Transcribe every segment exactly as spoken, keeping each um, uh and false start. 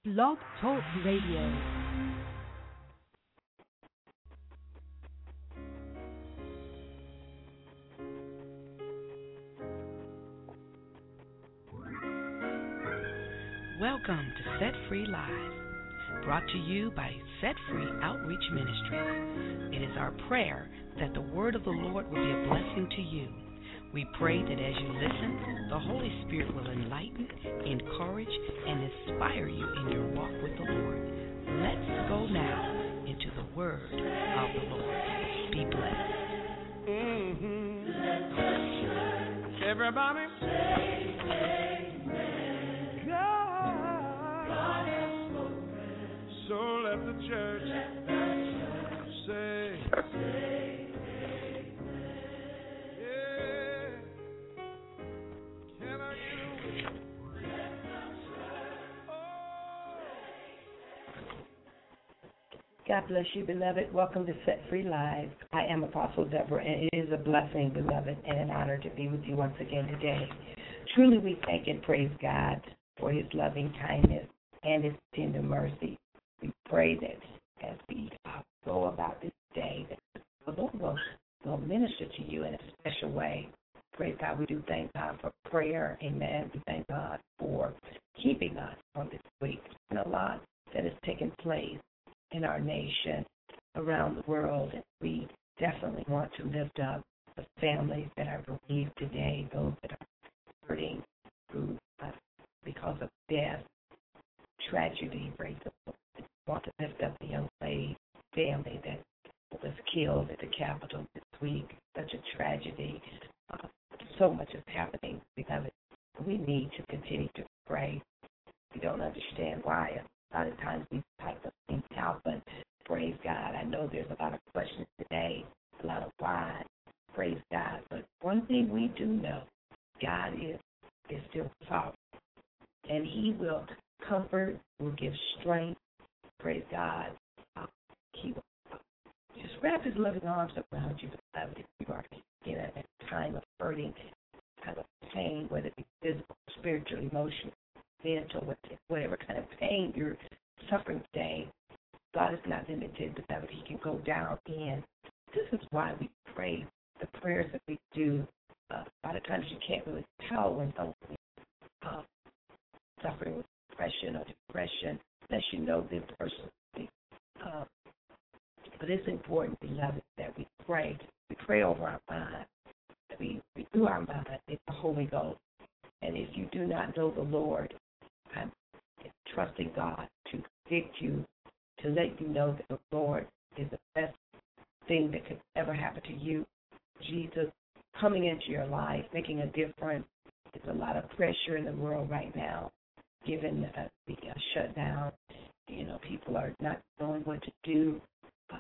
Blog Talk Radio. Welcome to Set Free Live, brought to you by Set Free Outreach Ministries. It is our prayer that the word of the Lord will be a blessing to you. We pray that as you listen, the Holy Spirit will enlighten, encourage, and inspire you in your walk with the Lord. Let's go now into the word of the Lord. Be blessed. Mm-hmm. Everybody say amen. God, God has spoken. So let the church, let the church say, say God bless you, beloved. Welcome to Set Free Live. I am Apostle Deborah, and it is a blessing, beloved, and an honor to be with you once again today. Truly, we thank and praise God for his loving kindness and his tender mercy. We pray that as we uh, go about this day, that the Lord will, will minister to you in a special way. Praise God. We do thank God for prayer. Amen. We thank God for keeping us on this week. There's been a lot that has taken place in our nation, around the world, and we definitely want to lift up the families that are bereaved today, those that are hurting through uh, because of death, tragedy, racism. We want to lift up the young lady family that was killed at the Capitol this week. Such a tragedy. Uh, so much is happening, beloved. We need to continue to pray. We don't understand why. A lot of times these type of things happen. Praise God. I know there's a lot of questions today, a lot of why. Praise God. But one thing we do know, God is, is still sovereign. And he will comfort, will give strength. Praise God. Uh, he will uh, just wrap his loving arms around you, beloved, if you are in a, a time of hurting, kind of pain, whether it be physical, spiritual, emotional, mental, whatever kind of pain you're suffering today. God is not limited, beloved. He can go down in. This is why we pray the prayers that we do. Uh, a lot of times you can't really tell when someone is uh, suffering with depression or depression unless you know them personally. Uh, but it's important, beloved, that we pray. We pray over our mind. That we renew our mind in the Holy Ghost. And if you do not know the Lord, I'm trusting God to convict you, to let you know that the Lord is the best thing that could ever happen to you. Jesus coming into your life, making a difference. There's a lot of pressure in the world right now, given uh, the uh, shutdown. You know, people are not knowing what to do. Uh,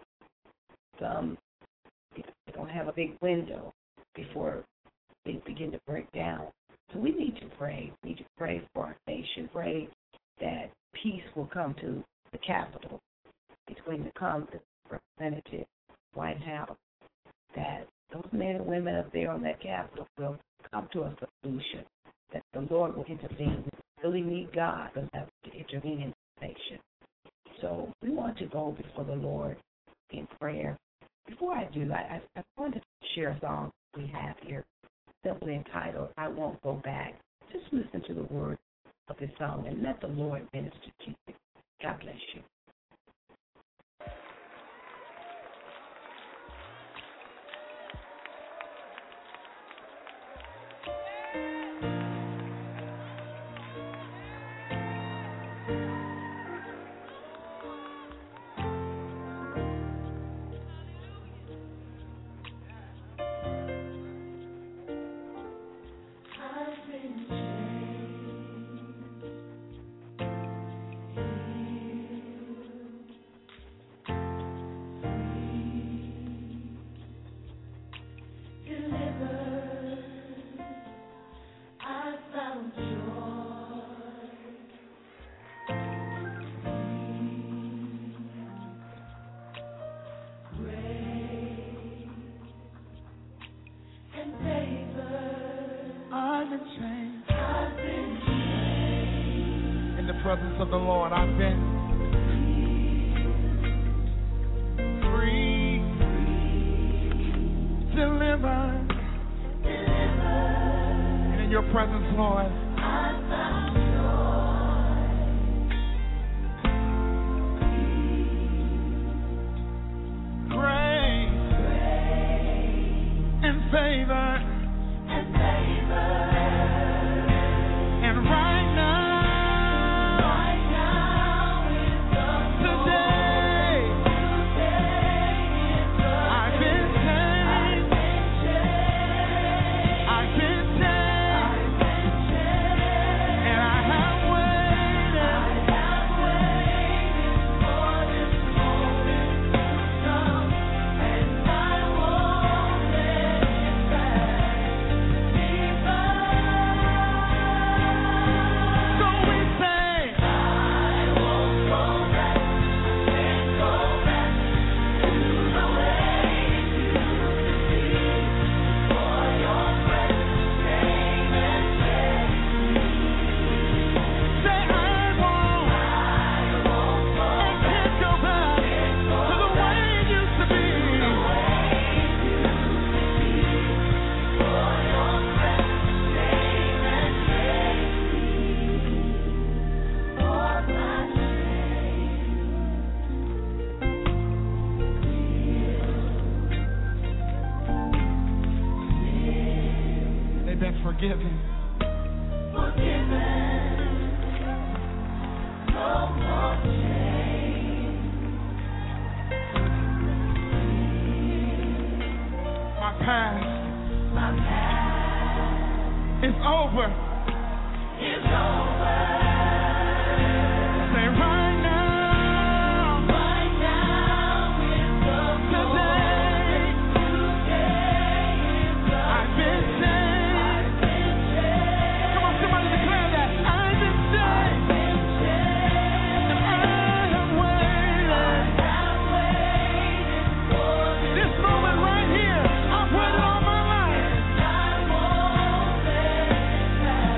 some they don't have a big window before things begin to break down. So we need to pray. We need to pray for our nation. Pray that peace will come to the Capitol, between the Congress, Representative, White House, that those men and women up there on that Capitol will come to a solution, that the Lord will intervene. We really need God to intervene in the nation. So we want to go before the Lord in prayer. Before I do, I, I, I want to share a song we have here, simply entitled, I Won't Go Back. Just listen to the words of this song and let the Lord minister to you. God bless you. presence of the Lord, I've been free, delivered, and in your presence, Lord, grace and favor. Forgiven. Forgiven. No more shame. My past. My past. It's over. It's over. Say right now. Right now it's over. Today. Today. I've been saved. Right here, I've waited all my life.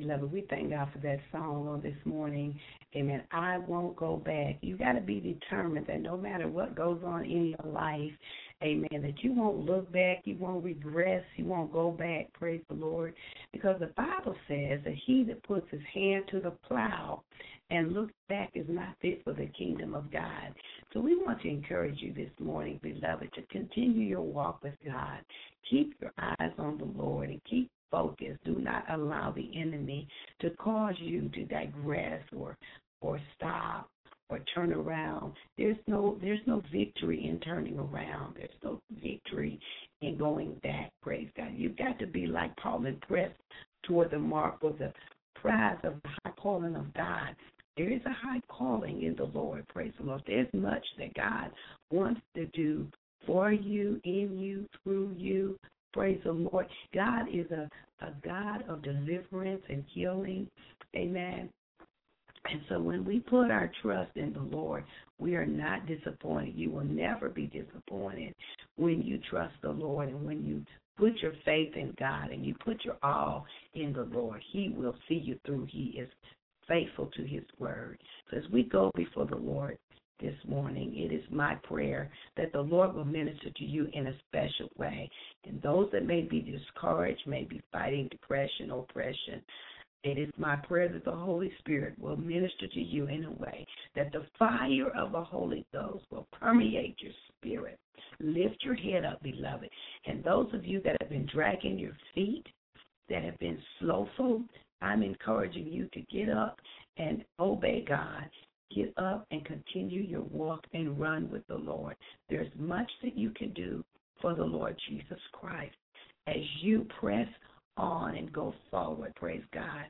beloved. We thank God for that song on this morning. Amen. I won't go back. You got to be determined that no matter what goes on in your life, amen, that you won't look back, you won't regress, you won't go back, praise the Lord, because the Bible says that he that puts his hand to the plow and looks back is not fit for the kingdom of God. So we want to encourage you this morning, beloved, to continue your walk with God. Keep your eyes on the Lord and keep focused. Do not allow the enemy to cause you to digress or or stop or turn around. There's no there's no victory in turning around. There's no victory in going back, praise God. You've got to be like Paul and press toward the mark of the prize of the high calling of God. There is a high calling in the Lord, praise the Lord. There's much that God wants to do for you, in you, through you, praise the Lord. God is a, a God of deliverance and healing, amen. And so when we put our trust in the Lord, we are not disappointed. You will never be disappointed when you trust the Lord and when you put your faith in God and you put your all in the Lord. He will see you through. He is faithful to his word. So as we go before the Lord this morning, it is my prayer that the Lord will minister to you in a special way. And those that may be discouraged, may be fighting depression, oppression, it is my prayer that the Holy Spirit will minister to you in a way that the fire of the Holy Ghost will permeate your spirit. Lift your head up, beloved. And those of you that have been dragging your feet, that have been slowful, I'm encouraging you to get up and obey God. Get up and continue your walk and run with the Lord. There's much that you can do for the Lord Jesus Christ as you press on and go forward. Praise God.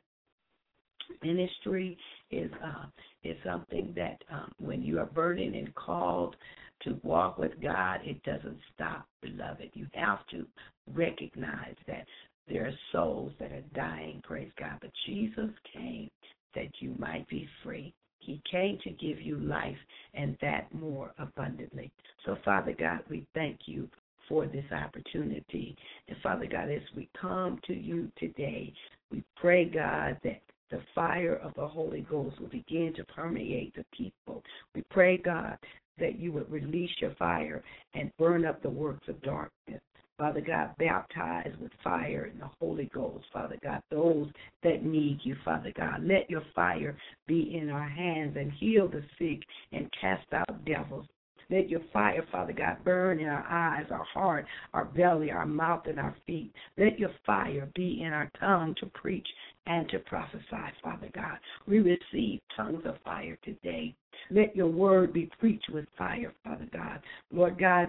Ministry is uh, is something that um, when you are burdened and called to walk with God, it doesn't stop, beloved. You have to recognize that there are souls that are dying, praise God. But Jesus came that you might be free. He came to give you life and that more abundantly. So, Father God, we thank you for this opportunity. And, Father God, as we come to you today, we pray, God, that the fire of the Holy Ghost will begin to permeate the people. We pray, God, that you would release your fire and burn up the works of darkness. Father God, baptize with fire and the Holy Ghost, Father God, those that need you, Father God. Let your fire be in our hands and heal the sick and cast out devils. Let your fire, Father God, burn in our eyes, our heart, our belly, our mouth, and our feet. Let your fire be in our tongue to preach and to prophesy, Father God. We receive tongues of fire today. Let your word be preached with fire, Father God. Lord God,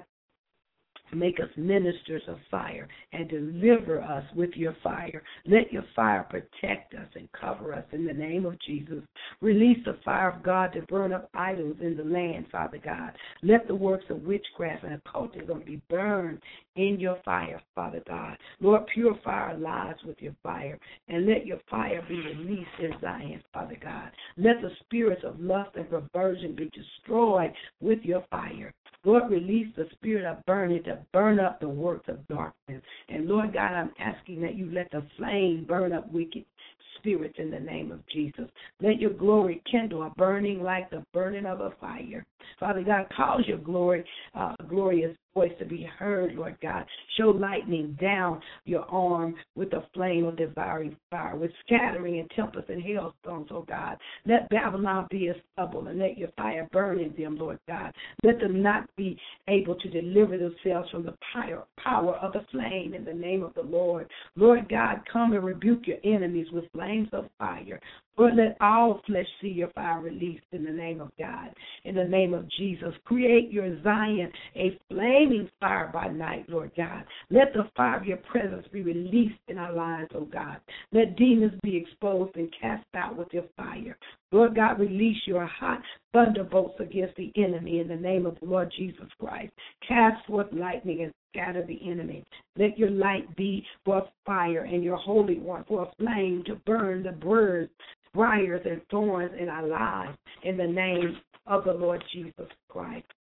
make us ministers of fire and deliver us with your fire. Let your fire protect us and cover us in the name of Jesus. Release the fire of God to burn up idols in the land, Father God. Let the works of witchcraft and occultism be burned in your fire, Father God. Lord, purify our lives with your fire, and let your fire be released in Zion, Father God. Let the spirits of lust and perversion be destroyed with your fire. Lord, release the spirit of burning to burn up the works of darkness. And Lord God, I'm asking that you let the flame burn up wicked spirits in the name of Jesus. Let your glory kindle a burning like the burning of a fire. Father God, cause your glory, uh, glorious voice to be heard, Lord God. Show lightning down your arm with a flame of devouring fire, with scattering and tempest and hailstones, oh God. Let Babylon be a stubble and let your fire burn in them, Lord God. Let them not be able to deliver themselves from the power of the flame in the name of the Lord. Lord God, come and rebuke your enemies with flames of fire. Lord, let all flesh see your fire released in the name of God. In the name of Jesus, create your Zion a flaming fire by night, Lord God. Let the fire of your presence be released in our lives, oh God. Let demons be exposed and cast out with your fire. Lord God, release your hot thunderbolts against the enemy in the name of the Lord Jesus Christ. Cast forth lightning and scatter the enemy. Let your light be for fire and your Holy One for a flame to burn the birds, briars, and thorns in our lives in the name of the Lord Jesus Christ.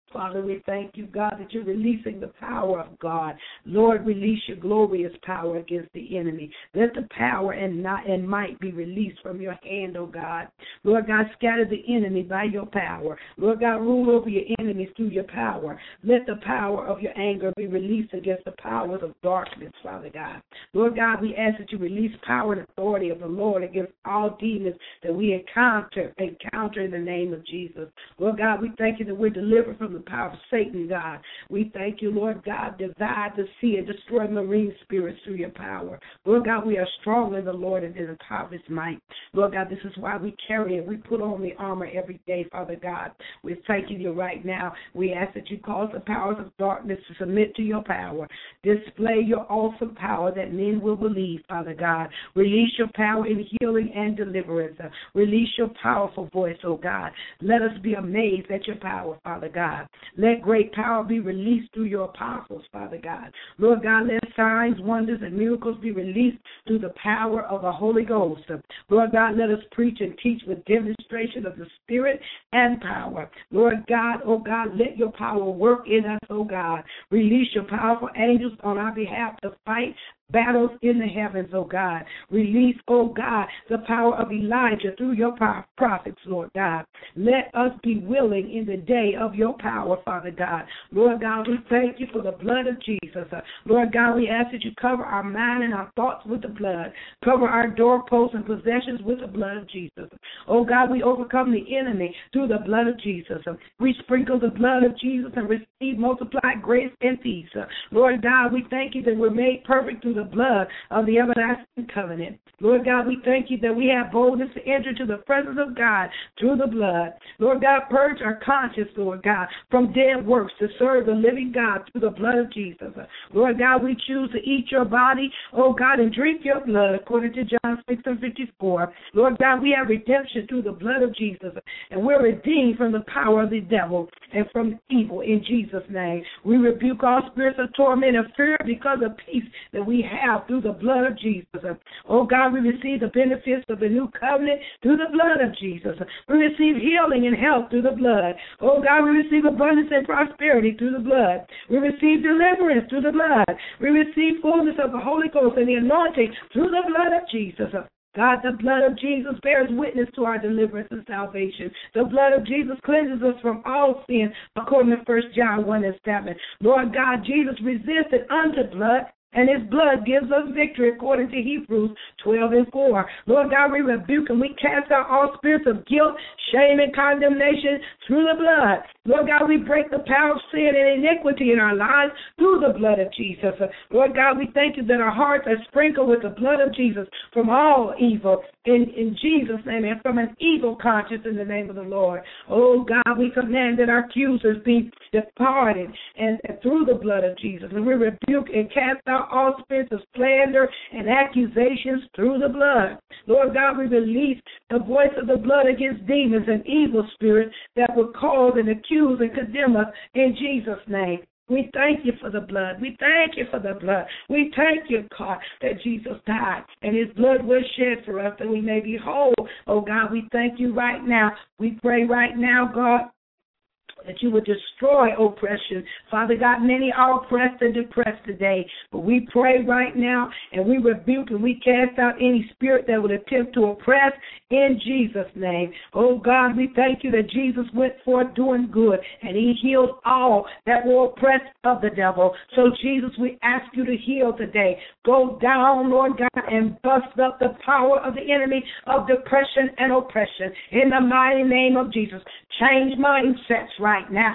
Father, we thank you, God, that you're releasing the power of God. Lord, release your glorious power against the enemy. Let the power and not and might be released from your hand, oh God. Lord God, scatter the enemy by your power. Lord God, rule over your enemies through your power. Let the power of your anger be released against the powers of darkness, Father God. Lord God, we ask that you release power and authority of the Lord against all demons that we encounter, encounter in the name of Jesus. Lord God, we thank you that we're delivered from the power of Satan, God. We thank you, Lord God, divide the sea and destroy marine spirits through your power. Lord God, we are strong in the Lord and in the power of his might. Lord God, this is why we carry it. We put on the armor every day, Father God. We're thanking you right now. We ask that you cause the powers of darkness to submit to your power. Display your awesome power that men will believe, Father God. Release your power in healing and deliverance. Release your powerful voice, oh God. Let us be amazed at your power, Father God. Let great power be released through your apostles, Father God. Lord God, let signs, wonders, and miracles be released through the power of the Holy Ghost. Lord God, let us preach and teach with demonstration of the Spirit and power. Lord God, oh God, let your power work in us, oh God. Release your powerful angels on our behalf to fight battles in the heavens, oh God. Release, oh God, the power of Elijah through your prophets, Lord God. Let us be willing in the day of your power, Father God. Lord God, we thank you for the blood of Jesus. Lord God, we ask that you cover our mind and our thoughts with the blood. Cover our doorposts and possessions with the blood of Jesus. Oh God, we overcome the enemy through the blood of Jesus. We sprinkle the blood of Jesus and receive multiplied grace and peace. Lord God, we thank you that we're made perfect through the blood of the everlasting covenant. Lord God, we thank you that we have boldness to enter to the presence of God through the blood. Lord God, purge our conscience, Lord God, from dead works to serve the living God through the blood of Jesus. Lord God, we choose to eat your body, oh God, and drink your blood, according to John six and fifty-four. Lord God, we have redemption through the blood of Jesus, and we're redeemed from the power of the devil and from evil in Jesus' name. We rebuke all spirits of torment and fear because of peace that we have through the blood of Jesus. Oh God, we receive the benefits of the new covenant through the blood of Jesus. We receive healing and health through the blood. Oh God, we receive abundance and prosperity through the blood. We receive deliverance through the blood. We receive fullness of the Holy Ghost and the anointing through the blood of Jesus. God, the blood of Jesus bears witness to our deliverance and salvation. The blood of Jesus cleanses us from all sin, according to First John one and seven. Lord God, Jesus resisted unto blood, and his blood gives us victory, according to Hebrews twelve and four. Lord God, we rebuke and we cast out all spirits of guilt, shame, and condemnation through the blood. Lord God, we break the power of sin and iniquity in our lives through the blood of Jesus. Lord God, we thank you that our hearts are sprinkled with the blood of Jesus from all evil in, in Jesus' name, and from an evil conscience in the name of the Lord. Oh God, we command that our accusers be departed and, and through the blood of Jesus. And we rebuke and cast out all spirits of slander and accusations through the blood. Lord God, we release the voice of the blood against demons and evil spirits that will cause and accuse and condemn us in Jesus' name. We thank you for the blood. We thank you for the blood. We thank you, God, that Jesus died and his blood was shed for us that we may be whole. Oh, God, we thank you right now. We pray right now, God, that you would destroy oppression. Father God, many are oppressed and depressed today, but we pray right now and we rebuke and we cast out any spirit that would attempt to oppress in Jesus' name. Oh God, we thank you that Jesus went forth doing good and he healed all that were oppressed of the devil. So Jesus, we ask you to heal today. Go down, Lord God, and bust up the power of the enemy of depression and oppression in the mighty name of Jesus. Change mindsets right now.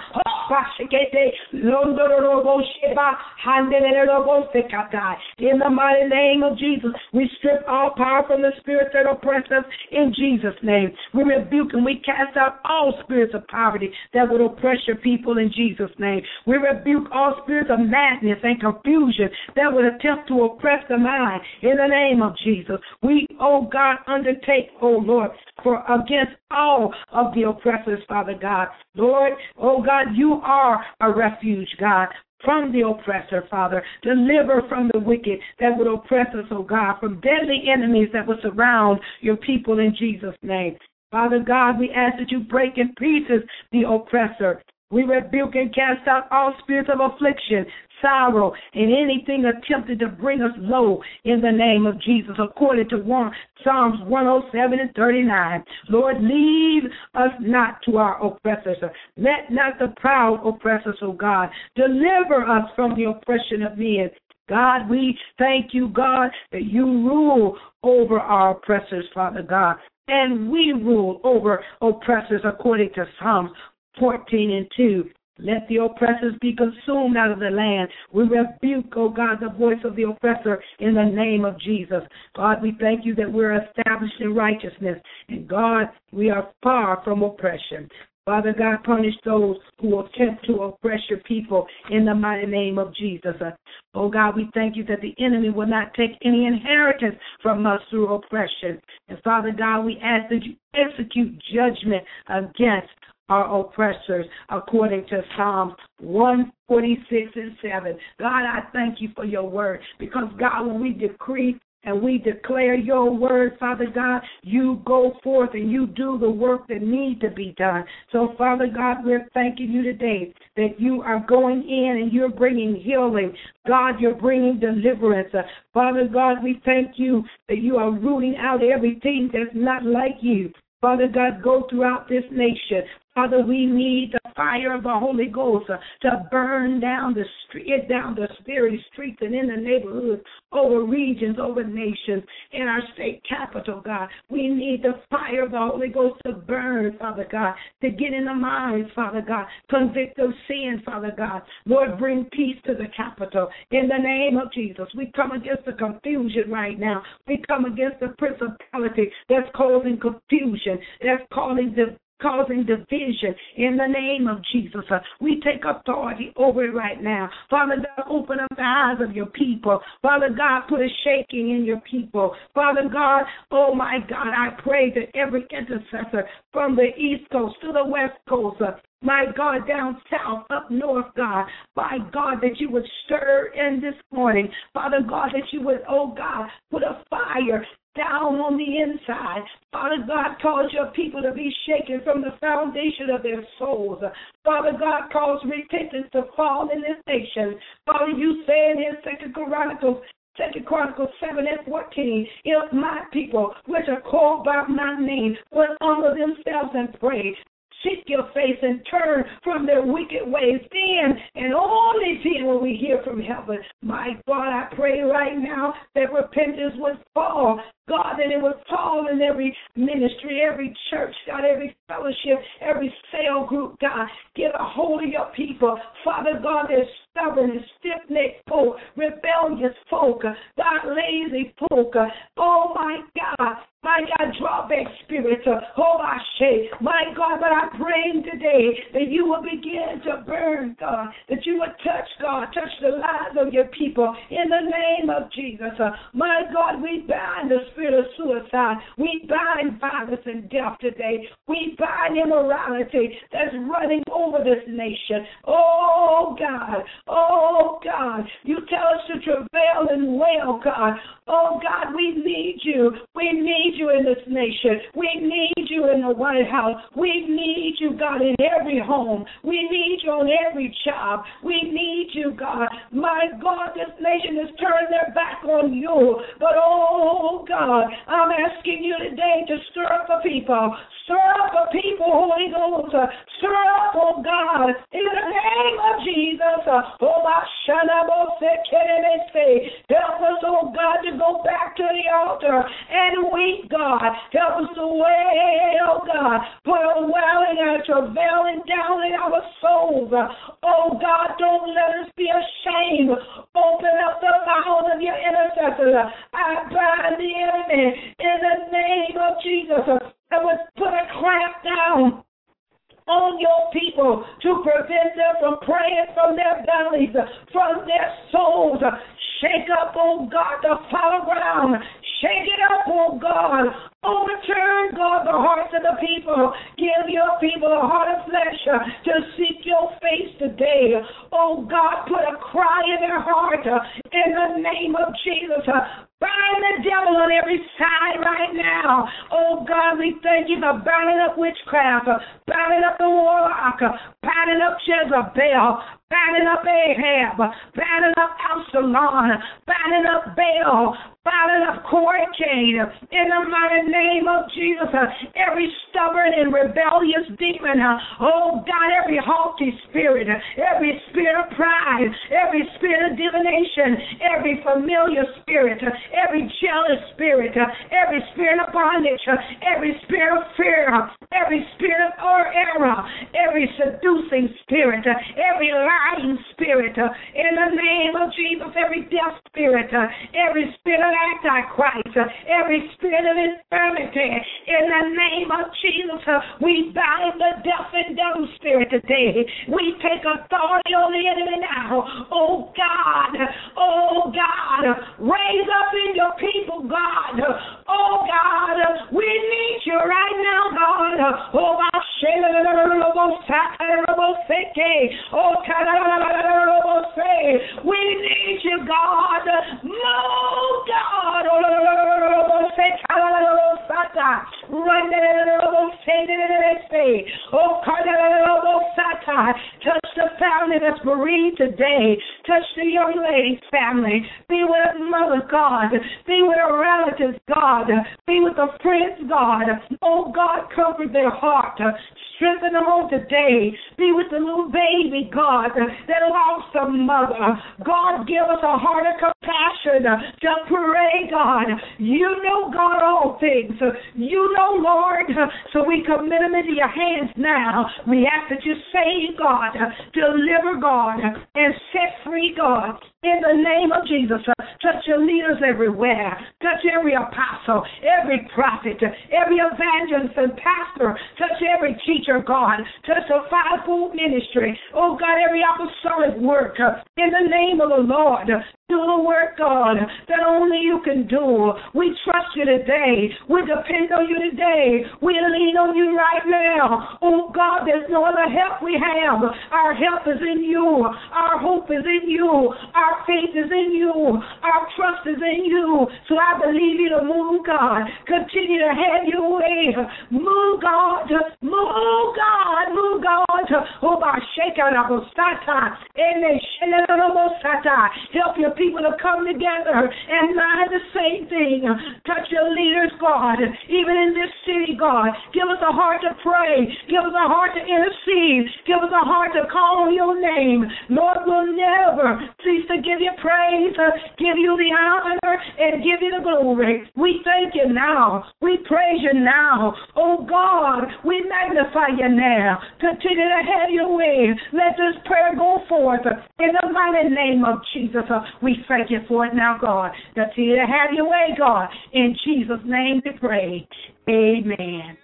In the mighty name of Jesus, we strip all power from the spirits that oppress us in Jesus' name. We rebuke and we cast out all spirits of poverty that would oppress your people in Jesus' name. We rebuke all spirits of madness and confusion that would attempt to oppress the mind in the name of Jesus. We, oh God, undertake, oh Lord, for against all of the oppressors, Father God. Lord, oh God, you are a refuge, God, from the oppressor, Father. Deliver from the wicked that would oppress us, oh God, from deadly enemies that would surround your people in Jesus' name. Father God, we ask that you break in pieces the oppressor. We rebuke and cast out all spirits of affliction, sorrow, and anything attempted to bring us low in the name of Jesus, according to one, Psalms one oh seven and thirty-nine. Lord, leave us not to our oppressors. Let not the proud oppress us, O God. Deliver us from the oppression of men. God, we thank you, God, that you rule over our oppressors, Father God. And we rule over oppressors according to Psalms fourteen and two. Let the oppressors be consumed out of the land. We rebuke, oh God, the voice of the oppressor in the name of Jesus. God, we thank you that we're established in righteousness. And God, we are far from oppression. Father God, punish those who attempt to oppress your people in the mighty name of Jesus. Oh God, we thank you that the enemy will not take any inheritance from us through oppression. And Father God, we ask that you execute judgment against our oppressors according to Psalms one forty-six and seven. God, I thank you for your word, because God, when we decree and we declare your word, Father God, you go forth and you do the work that needs to be done. So, Father God, we're thanking you today that you are going in and you're bringing healing. God, you're bringing deliverance. Uh, Father God, we thank you that you are rooting out everything that's not like you. Father God, go throughout this nation. Father, we need the fire of the Holy Ghost uh, to burn down the street, down the spirit streets and in the neighborhoods, over regions, over nations, in our state capital, God. We need the fire of the Holy Ghost to burn, Father God, to get in the minds, Father God, convict of sin, Father God. Lord, bring peace to the capital. In the name of Jesus, we come against the confusion right now. We come against the principality that's causing confusion, that's causing the causing division in the name of Jesus. Uh, we take authority over it right now. Father God, open up the eyes of your people. Father God, put a shaking in your people. Father God, oh my God, I pray that every intercessor from the East Coast to the West Coast, uh, my God, down south, up north, God, my God, that you would stir in this morning. Father God, that you would, oh God, put a fire down on the inside. Father God, cause your people to be shaken from the foundation of their souls. Father God, cause repentance to fall in this nation. Father, you say in His Second Chronicles, Second Chronicles seven and fourteen, if my people, which are called by my name, will humble themselves and pray, seek your face and turn from their wicked ways, then and only then will we hear from heaven. My God, I pray right now that repentance would fall. God, that it would fall in every ministry, every church, God, every fellowship, every cell group, God. Get a hold of your people. Father God, they're stubborn and stiff-necked folk, rebellious folk, God, lazy folk. Oh, my God. My God, drawback spirits. Oh, I say, my God, but I pray today that you will begin to burn, God, that you would touch, God, touch the lives of your people in the name of Jesus. My God, we bind the spirit of suicide. We bind violence and death today. We bind immorality that's running over this nation. Oh, God. Oh, God. You tell us to travail and wail, God. Oh, God, we need you. We need you in this nation. We need you in the White House. We need you, God, in every home. We need you on every job. We need you, God. My God, this nation has turned their back on you. But, oh, God, I'm asking you today to stir up the people. Stir up the people, Holy Ghost. Stir up, oh, God, in the name of Jesus. Oh, my help us, oh, God, to go back to the altar and weep, God. Help us to wail, God, put a wailing and a travailing down in our souls. Oh, God, don't let us be ashamed. Open up the mouth of your intercessors. I bind the enemy in the name of Jesus. I would put a clamp down on your people to prevent them from praying from their bellies, from their souls. Shake up, oh God, the fallow ground. Shake it up, oh God. Overturn, God, the hearts of the people. Give your people a heart of flesh uh, to seek your face today. Oh, God, put a cry in their heart uh, in the name of Jesus. Uh, Bind the devil on every side right now. Oh, God, we thank you for binding up witchcraft, uh, binding up the warlock, uh, binding up Jezebel, binding up Ahab, uh, binding up Absalom, binding up Baal, binding up Korachin. In the mighty name of Jesus, uh, every stubborn and rebellious demon, uh, oh, God, every haughty spirit, uh, every spirit of pride, every spirit of divination, every familiar spirit, uh, every jealous spirit, uh, every spirit of bondage, uh, every spirit of fear, uh, every spirit of error, every seducing spirit, uh, every lying spirit, uh, in the name of Jesus, every deaf spirit, uh, every spirit of Antichrist, uh, every spirit of infirmity, in the name of Jesus, uh, we bind the deaf and dumb spirit today. We take authority on the enemy now. Oh God, oh God, raise up in your people, God. Oh God, we need you right now, God. Oh, oh we need you, God. Move, God. Touch the family that's bereaved today. Touch the young lady's family. Be with her mother, God. Be with her relatives, God. Be with the friends, God. Oh, God, comfort their heart. Strengthen them on today. Be with the little baby, God, that lost a mother. God, give us a heart of compassion to pray, God. You know, God, all things. You know, Lord. So we commit them into your hands now. We ask that you save, God, deliver, God, and set free, God. In the name of Jesus, uh, touch your leaders everywhere. Touch every apostle, every prophet, every evangelist and pastor. Touch every teacher, God. Touch the fivefold ministry. Oh, God, every apostolic work. Uh, in the name of the Lord, uh, do the work, God, that only you can do. We trust you today. We depend on you today. We lean on you right now. Oh, God, there's no other help we have. Our help is in you. Our hope is in you. Our faith is in you. Our trust is in you. So I believe you to move, God. Continue to have your way. Move, God. Move, God. Move, God. Oh, my shaker, help your people to come together and mind the same thing. Touch your leaders, God. Even in this city, God. Give us a heart to pray. Give us a heart to intercede. Give us a heart to call on your name. Lord, we'll never cease to give you praise, uh, give you the honor, and give you the glory. We thank you now. We praise you now. Oh, God, we magnify you now. Continue to have your way. Let this prayer go forth in the mighty name of Jesus. Uh, we thank you for it now, God. Continue to have your way, God. In Jesus' name we pray. Amen.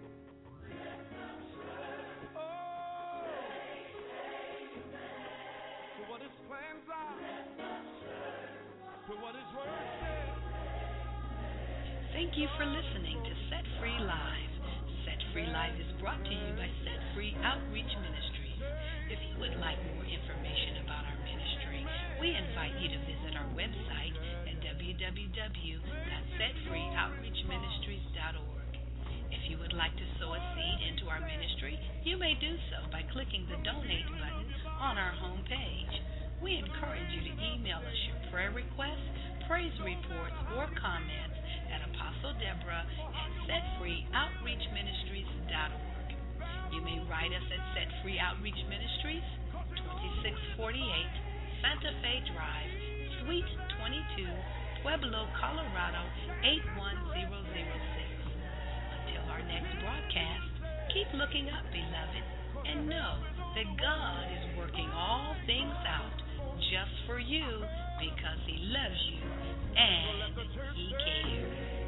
Thank you for listening to Set Free Live. Set Free Live is brought to you by Set Free Outreach Ministries. If you would like more information about our ministry, we invite you to visit our website at w w w dot set free outreach ministries dot org. If you would like to sow a seed into our ministry, you may do so by clicking the Donate button on our homepage. We encourage you to email us your prayer requests, praise reports, or comments at Apostle Deborah at set free outreach ministries dot org. You may write us at Set Free Outreach Ministries, twenty-six forty-eight Santa Fe Drive, Suite twenty-two, Pueblo, Colorado, eight one zero zero six. Until our next broadcast, keep looking up, beloved, and know that God is working all things out just for you because He loves you and He cares.